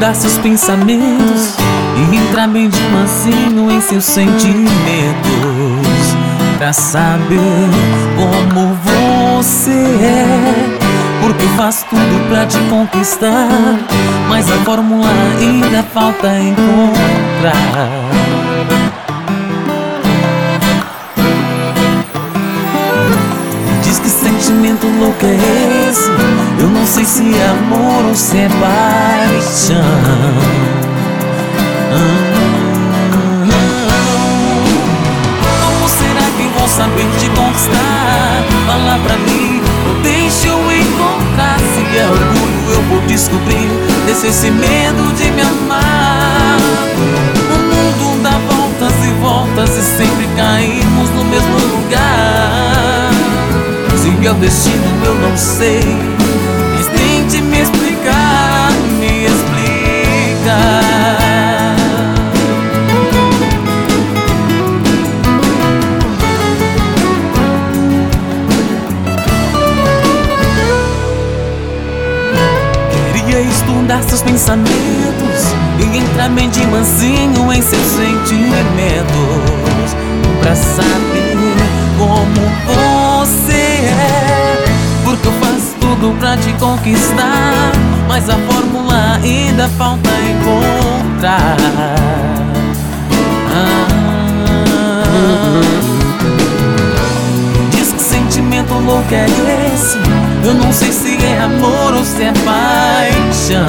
estudar seus pensamentos e entrar bem de mansinho em seus sentimentos, pra saber como você é. Porque eu faço tudo pra te conquistar, mas a fórmula ainda falta encontrar. Diz que sentimento louco é esse? Eu não sei se é amor ou se é paixão. Como será que vou saber te conquistar? Fala pra mim, ou deixa eu encontrar. Se é orgulho eu vou descobrir, deixa esse medo de me amar. O mundo dá voltas e voltas e sempre caímos no mesmo lugar. Se é o destino eu não sei, mas tente me explicar, me explicar. Queria estudar seus pensamentos e entrar bem de mansinho em seus sentimentos, pra saber como você é. Porque eu faço tudo pra te conquistar, mas a fórmula ainda falta encontrar. Diz que sentimento louco é esse? Eu não sei se é amor ou se é paixão.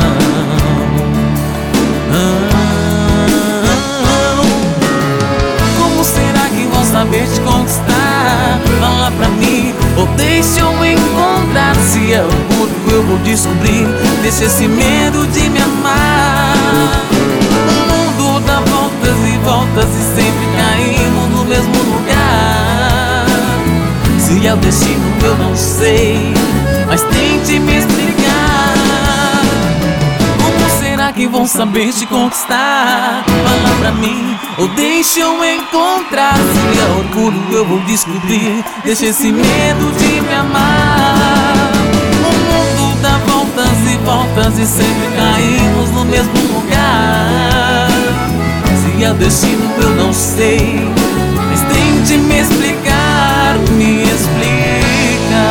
Como será que vou saber te conquistar? Fala pra mim, ou deixa eu encontrar. Se é orgulho eu vou descobrir, deixa esse medo de me amar. O mundo dá voltas e voltas e sempre caímos no mesmo lugar. Se é o destino eu não sei, mas tente me explicar. Como será que vão saber te conquistar? Fala pra mim, ou deixa eu encontrar. Se é orgulho eu vou descobrir, deixa esse medo de me amar. O mundo dá voltas e voltas e sempre caímos no mesmo lugar. Se é o destino eu não sei, mas tente me explicar, me explicar.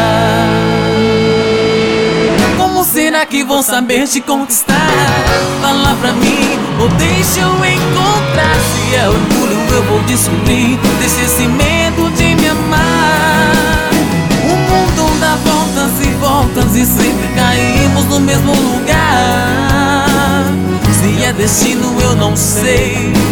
Como será que vão saber te conquistar? Fala pra mim, ou deixa eu encontrar. Se é orgulho eu vou descobrir, deixa esse medo de me amar. O mundo dá voltas e voltas e sempre caímos no mesmo lugar. Se é destino eu não sei,